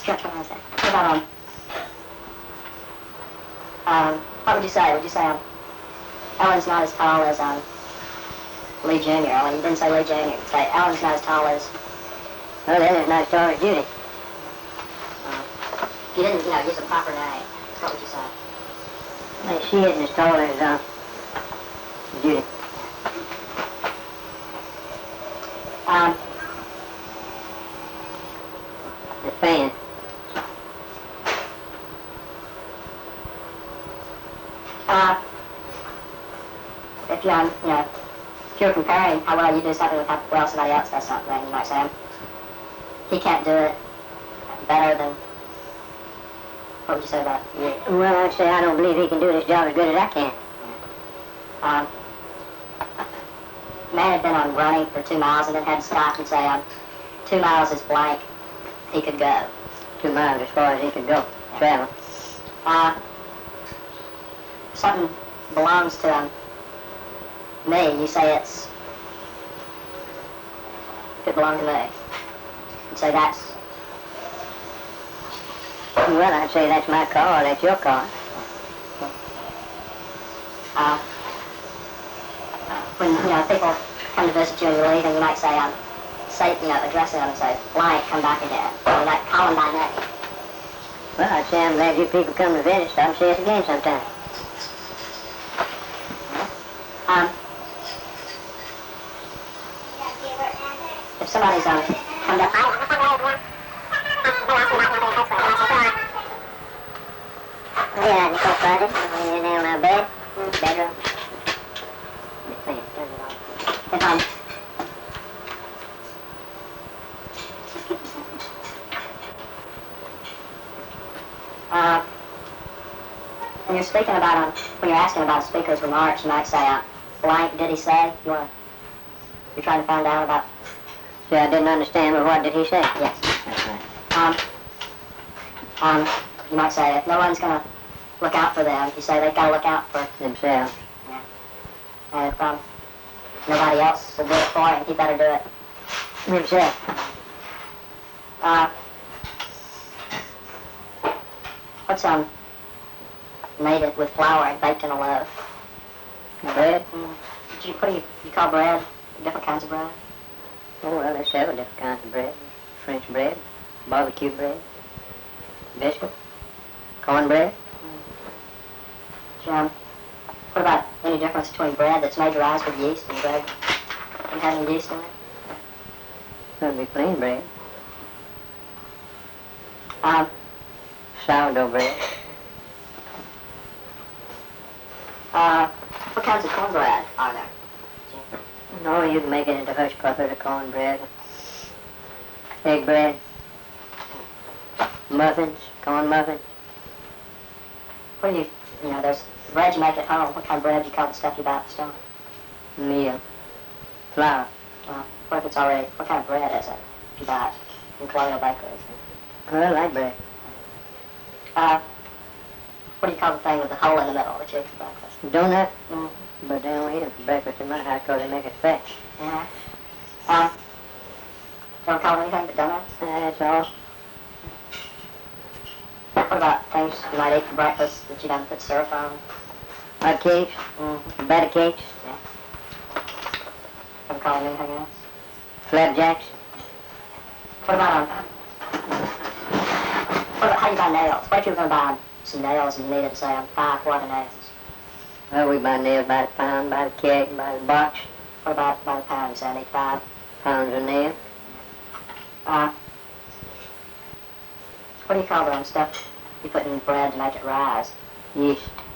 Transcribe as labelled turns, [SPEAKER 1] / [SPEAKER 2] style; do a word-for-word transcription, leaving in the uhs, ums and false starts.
[SPEAKER 1] Sure, come on a second. What about, um, um, what would you say? Would you say, um, Ellen's not as tall as, um, Lee Junior? Ellen, you didn't say Lee Junior You'd say Ellen's not as tall as...
[SPEAKER 2] Well, Ellen's not as tall as Judy.
[SPEAKER 1] Uh, if you didn't, you know, use a proper name, what would you say?
[SPEAKER 2] Well, she isn't as tall as, uh, Judy.
[SPEAKER 1] Um,
[SPEAKER 2] The fan.
[SPEAKER 1] uh, if you, um, you know, if you're comparing how well you do something with how well somebody else does something, you might say, um, he can't do it better than, what would you say about you?
[SPEAKER 2] Well, I'd say I don't believe he can do this job as good as I can.
[SPEAKER 1] Um, man had been on running for two miles and then had to stop and say, um, two miles is blank, he could go.
[SPEAKER 2] Two miles as far as he could go, travel.
[SPEAKER 1] Uh, if something belongs to um, me, you say it's, could belong to me. You say that's,
[SPEAKER 2] Well, I'd say that's my car, that's your car.
[SPEAKER 1] uh, when, you know, people come to visit you and you leave and you might say, um, say, you know, address them and say, blank, come back again. Or you might call them by name.
[SPEAKER 2] Well, I'd say I'm glad you people come to visit, so I'll see us again sometime.
[SPEAKER 1] Um, if somebody's, um, come up,
[SPEAKER 2] Yeah, Nicole Friday, we're down our bed, bedroom.
[SPEAKER 1] if, um, uh, when you're speaking about, um, when you're asking about a speaker's remarks, you might say, uh, blank, did he say? You wanna, you're trying to find out about,
[SPEAKER 2] So I didn't understand, but what did he say?
[SPEAKER 1] yes.
[SPEAKER 2] That's right.
[SPEAKER 1] Um, um, you might say, if no one's gonna look out for them, you say they've gotta look out for
[SPEAKER 2] Themselves.
[SPEAKER 1] And if, um, nobody else will do it for him, he better do it.
[SPEAKER 2] Himself.
[SPEAKER 1] Uh, what's, um, made it with flour and baked in a loaf?
[SPEAKER 2] Bread?
[SPEAKER 1] Mm. Did you, what do you, you call bread? Different kinds of bread?
[SPEAKER 2] Oh, well, there's several different kinds of bread. French bread, barbecue bread, biscuit, cornbread.
[SPEAKER 1] Um, what about any difference between bread that's made to rise with yeast and bread and having yeast in it?
[SPEAKER 2] That'd be plain bread.
[SPEAKER 1] Um,
[SPEAKER 2] Sourdough bread.
[SPEAKER 1] uh, what kinds of cornbread are there?
[SPEAKER 2] No, you can make it into hush puppet or cornbread, egg bread, muffins, corn muffins.
[SPEAKER 1] What do you, you know, there's bread you make at home. What kind of bread do you call the stuff you buy at the store?
[SPEAKER 2] Meal, flour.
[SPEAKER 1] Well, what if it's already, what kind of bread is it if you buy it from Colonial Bakeries?
[SPEAKER 2] Well, I like bread.
[SPEAKER 1] Uh, what do you call the thing with the hole in the middle that you eat for breakfast?
[SPEAKER 2] Donut,
[SPEAKER 1] Mm.
[SPEAKER 2] but they don't eat them for breakfast in my house because they make us fat.
[SPEAKER 1] Yeah. Uh, don't call it anything but donuts?
[SPEAKER 2] That's all.
[SPEAKER 1] What about things you might eat for breakfast that you don't put syrup on?
[SPEAKER 2] Hot cakes,
[SPEAKER 1] Mm-hmm.
[SPEAKER 2] batter cakes,
[SPEAKER 1] Don't call it anything else?
[SPEAKER 2] flapjacks.
[SPEAKER 1] What about, um, what about how you buy nails? What if you were going to buy some nails and you needed to say, um, five quarter nails?
[SPEAKER 2] Well, we buy nails by the pound, by the keg, by the box,
[SPEAKER 1] What about by the pound? You say I need five?
[SPEAKER 2] pounds of nail.
[SPEAKER 1] Uh, what do you call the um, stuff you put in bread to make it rise?
[SPEAKER 2] Yeast.